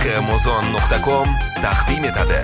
kmozon.com taqdim etadi.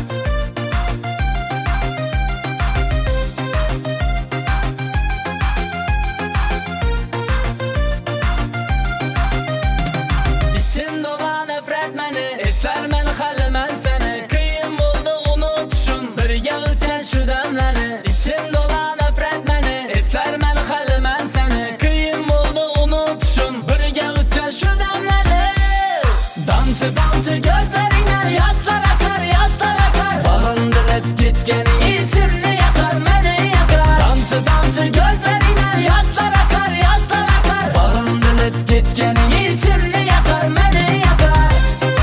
İçim dolan nefret meni, esler meni hali men seni. Qiyin bo'ldi unutishim, birga o'tgan shu damlarni. İçim dolan nefret meni, esler meni hali men seni. Qiyin bo'ldi unutishim, birga o'tgan shu damlarni. Damchi damchi gözleringdan yoshlar akar, yoshlar akar. Bag'rim dilib ketganing ichimni yoqar, meni yoqar. Damchi damchi gözleringdan yoshlar akar, yoshlar akar. Bag'rim dilib ketganing ichimni yoqar, meni yoqar.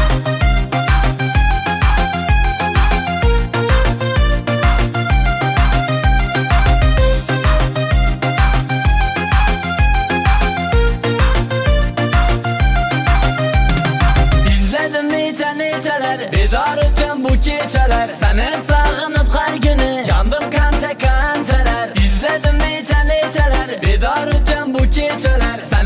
İzledim neçalar, bedor o'tgan bu kechalar. Seni sog'inib har kuni yandim qanchalar. İzledim neçalar, bedor o'tgan bu kechalar.